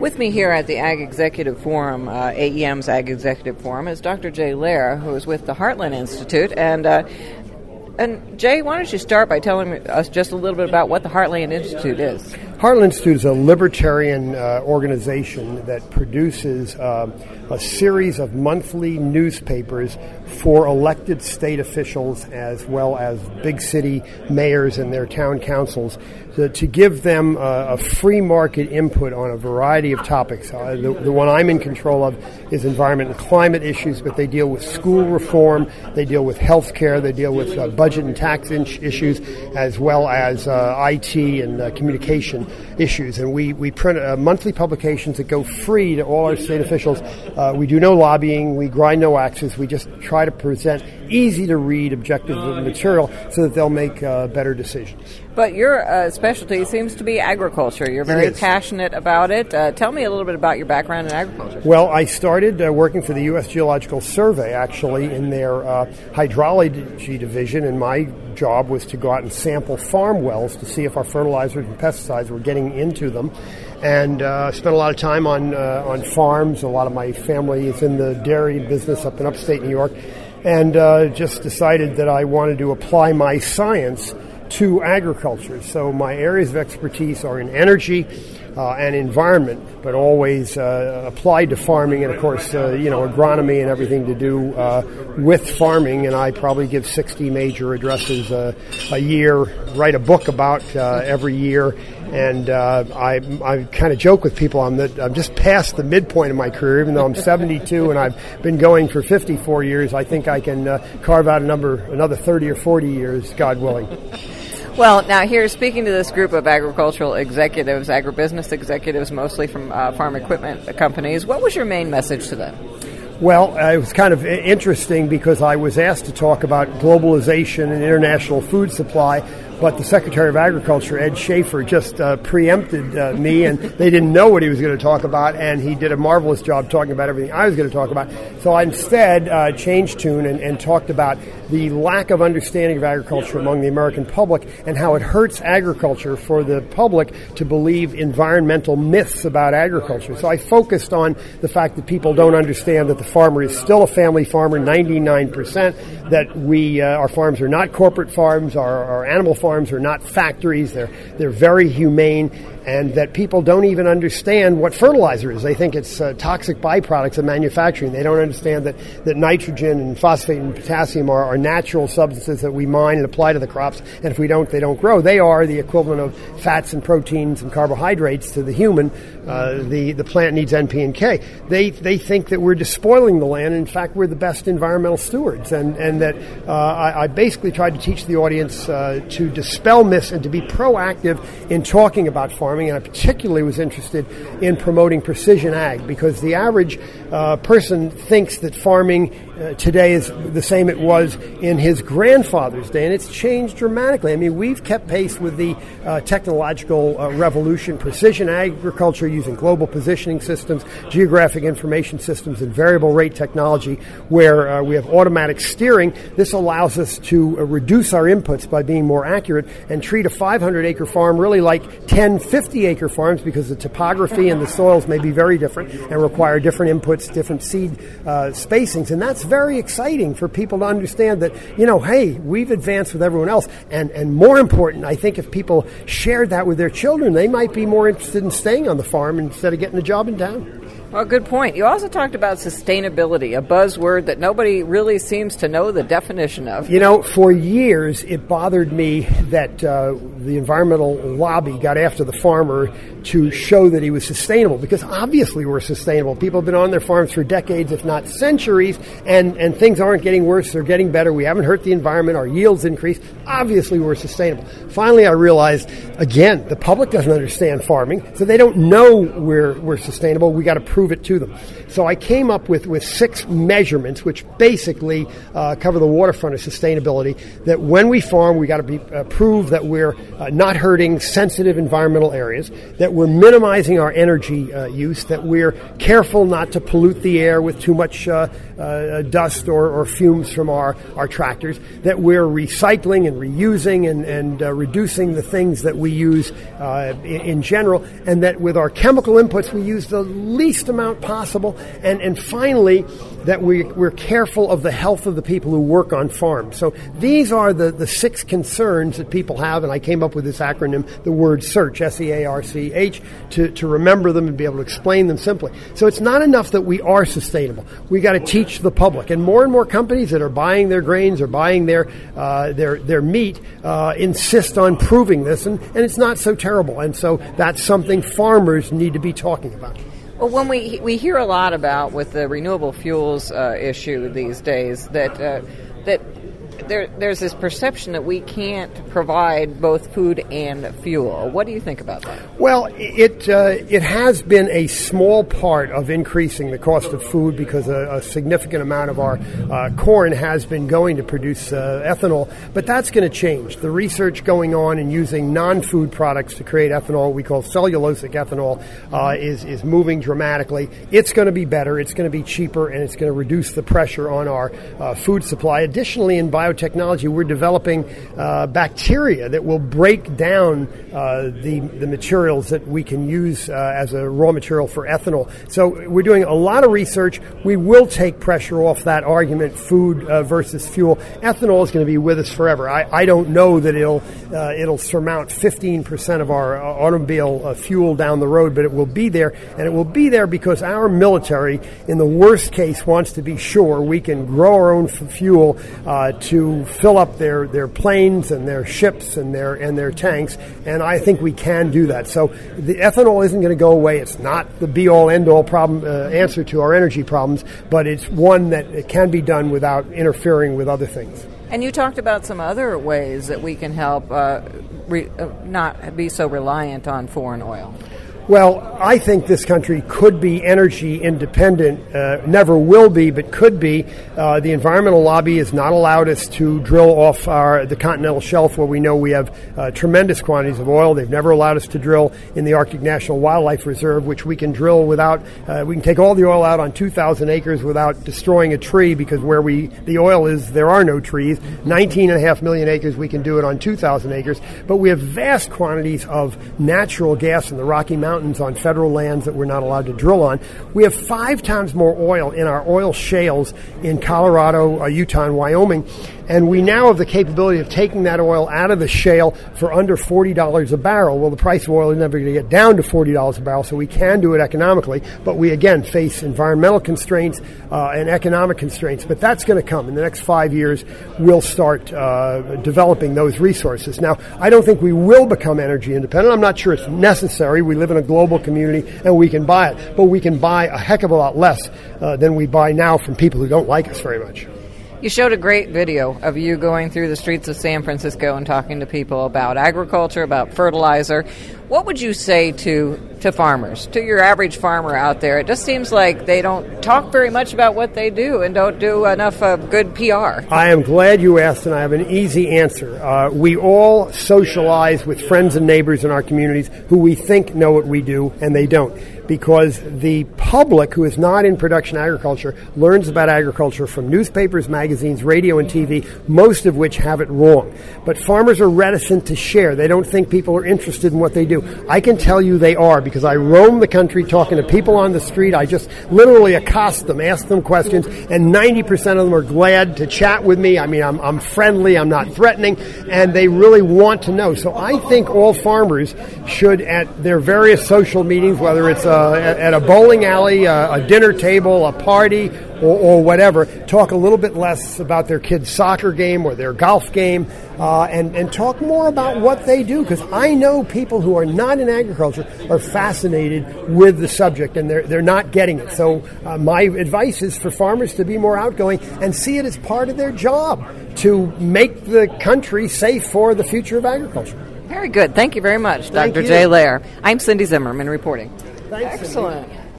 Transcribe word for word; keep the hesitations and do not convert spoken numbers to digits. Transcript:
With me here at the Ag Executive Forum, uh, A E M's Ag Executive Forum, is Doctor Jay Lehr, who is with the Heartland Institute. And uh, and Jay, why don't you start by telling us just a little bit about what the Heartland Institute is? Heartland Institute is a libertarian uh, organization that produces uh, a series of monthly newspapers for elected state officials as well as big city mayors and their town councils to, to give them uh, a free market input on a variety of topics. Uh, the, the one I'm in control of is environment and climate issues, but they deal with school reform, they deal with health care, they deal with uh, budget and tax in- issues, as well as uh, I T and uh, communication issues. And we, we print uh, monthly publications that go free to all our state officials. Uh, we do no lobbying, we grind no axes, we just try to present easy-to-read, objective material so that they'll make uh, better decisions. But your uh, specialty seems to be agriculture. You're very passionate about it. Uh, tell me a little bit about your background in agriculture. Well, I started uh, working for the U S Geological Survey, actually, in their uh, hydrology division, and my job was to go out and sample farm wells to see if our fertilizers and pesticides were getting into them. And uh, spent a lot of time on uh, on farms. A lot of my family is in the dairy business up in upstate New York, and uh, just decided that I wanted to apply my science to agriculture. So my areas of expertise are in energy uh, and environment, but always uh, applied to farming and, of course, uh, you know, agronomy and everything to do uh, with farming. And I probably give sixty major addresses uh, a year, write a book about uh, every year. And uh, I, I kind of joke with people I'm, that I'm just past the midpoint of my career, even though I'm seventy-two and I've been going for fifty-four years. I think I can uh, carve out a number, another thirty or forty years, God willing. Well, now here, speaking to this group of agricultural executives, agribusiness executives, mostly from uh, farm equipment companies, what was your main message to them? Well, uh, it was kind of interesting because I was asked to talk about globalization and international food supply, but the Secretary of Agriculture, Ed Schaefer, just uh, preempted uh, me, and they didn't know what he was going to talk about, and he did a marvelous job talking about everything I was going to talk about. So I instead uh, changed tune and, and talked about the lack of understanding of agriculture among the American public and how it hurts agriculture for the public to believe environmental myths about agriculture. So I focused on the fact that people don't understand that the farmer is still a family farmer, ninety-nine percent, that we uh, our farms are not corporate farms, our, our animal farms are not factories, they're they're very humane, and that people don't even understand what fertilizer is. They think it's uh, toxic byproducts of manufacturing. They don't understand that, that nitrogen and phosphate and potassium are, are natural substances that we mine and apply to the crops, and if we don't, they don't grow. They are the equivalent of fats and proteins and carbohydrates to the human. Uh, the, the plant needs N, P, and K. They they think that we're despoiling the land, and in fact, we're the best environmental stewards, and, and that uh, I, I basically tried to teach the audience uh, to dispel myths and to be proactive in talking about farming. And I particularly was interested in promoting precision ag, because the average uh, person thinks that farming uh, today is the same it was in his grandfather's day, and it's changed dramatically. I mean, we've kept pace with the uh, technological uh, revolution. Precision agriculture using global positioning systems, geographic information systems, and variable rate technology, where uh, we have automatic steering. This allows us to uh, reduce our inputs by being more accurate and treat a five hundred acre farm really like ten, fifty acre farms, because the topography and the soils may be very different and require different inputs, different seed uh, spacings. And that's very exciting for people to understand that, you know, hey, we've advanced with everyone else. And, and more important, I think if people shared that with their children, they might be more interested in staying on the farm instead of getting a job in town. Well, good point. You also talked about sustainability, a buzzword that nobody really seems to know the definition of. You know, for years it bothered me that uh, the environmental lobby got after the farmer to show that he was sustainable, because obviously we're sustainable. People have been on their farms for decades, if not centuries, and, and things aren't getting worse, they're getting better. We haven't hurt the environment, our yields increase. Obviously we're sustainable. Finally I realized, again, the public doesn't understand farming, so they don't know we're, we're sustainable. We got to prove prove it to them. So I came up with, with six measurements, which basically uh, cover the waterfront of sustainability, that when we farm, we got to be uh, prove that we're uh, not hurting sensitive environmental areas, that we're minimizing our energy uh, use, that we're careful not to pollute the air with too much uh, uh, dust or, or fumes from our, our tractors, that we're recycling and reusing and, and uh, reducing the things that we use uh, in, in general, and that with our chemical inputs we use the least amount possible, and, and finally that we, we're careful of the health of the people who work on farms. So these are the, the six concerns that people have, and I came up with this acronym, the word SEARCH, S E A R C H, to, to remember them and be able to explain them simply. So it's not enough that we are sustainable. We got to teach the public, and more and more companies that are buying their grains or buying their uh, their their meat uh, insist on proving this, and, and it's not so terrible. And so that's something farmers need to be talking about. Well, when we we hear a lot about with the renewable fuels uh, issue these days that uh, that there there's this perception that we can't provide both food and fuel. What do you think about that? Well, it uh, it has been a small part of increasing the cost of food because a, a significant amount of our uh, corn has been going to produce uh, ethanol, but that's going to change. The research going on in using non-food products to create ethanol, we call cellulosic ethanol, uh, is is moving dramatically. It's going to be better, it's going to be cheaper, and it's going to reduce the pressure on our uh, food supply. Additionally, in biotechnology, we're developing uh, bacteria that will break down uh, the the materials that we can use uh, as a raw material for ethanol. So we're doing a lot of research. We will take pressure off that argument, food uh, versus fuel. Ethanol is going to be with us forever. I, I don't know that it'll uh, it'll surmount fifteen percent of our uh, automobile uh, fuel down the road, but it will be there, and it will be there because our military, in the worst case, wants to be sure we can grow our own f- fuel uh, to fill up their, their planes and their ships and their and their tanks, and I think we can do that. So the ethanol isn't going to go away. It's not the be-all, end-all problem uh, answer to our energy problems, but it's one that it can be done without interfering with other things. And you talked about some other ways that we can help uh, re- uh, not be so reliant on foreign oil. Well, I think this country could be energy independent, uh, never will be, but could be. Uh, the environmental lobby has not allowed us to drill off our, the continental shelf where we know we have uh, tremendous quantities of oil. They've never allowed us to drill in the Arctic National Wildlife Reserve, which we can drill without, uh, we can take all the oil out on two thousand acres without destroying a tree, because where we, the oil is, there are no trees. nineteen and a half million acres, we can do it on two thousand acres. But we have vast quantities of natural gas in the Rocky Mountains on federal lands that we're not allowed to drill on. We have five times more oil in our oil shales in Colorado, uh, Utah, and Wyoming. And we now have the capability of taking that oil out of the shale for under forty dollars a barrel. Well, the price of oil is never going to get down to forty dollars a barrel, so we can do it economically. But we, again, face environmental constraints uh, and economic constraints. But that's going to come. In the next five years, we'll start uh, developing those resources. Now, I don't think we will become energy independent. I'm not sure it's necessary. We live in a global community, and we can buy it. But we can buy a heck of a lot less uh, than we buy now from people who don't like us very much. You showed a great video of you going through the streets of San Francisco and talking to people about agriculture, about fertilizer. What would you say to to farmers, to your average farmer out there? It just seems like they don't talk very much about what they do and don't do enough uh, good P R. I am glad you asked, and I have an easy answer. Uh, we all socialize with friends and neighbors in our communities who we think know what we do, and they don't. Because the public who is not in production agriculture learns about agriculture from newspapers, magazines, radio, and T V, most of which have it wrong. But farmers are reticent to share. They don't think people are interested in what they do. I can tell you they are, because I roam the country talking to people on the street. I just literally accost them, ask them questions, and ninety percent of them are glad to chat with me. I mean, I'm, I'm friendly, I'm not threatening, and they really want to know. So I think all farmers should, at their various social meetings, whether it's a Uh, at a bowling alley, uh, a dinner table, a party, or, or whatever, talk a little bit less about their kid's soccer game or their golf game, uh, and, and talk more about what they do, because I know people who are not in agriculture are fascinated with the subject, and they're, they're not getting it. So uh, my advice is for farmers to be more outgoing and see it as part of their job to make the country safe for the future of agriculture. Very good. Thank you very much, Thank Doctor you. Jay Lehr. I'm Cindy Zimmerman reporting. Thanks, Excellent. Cindy.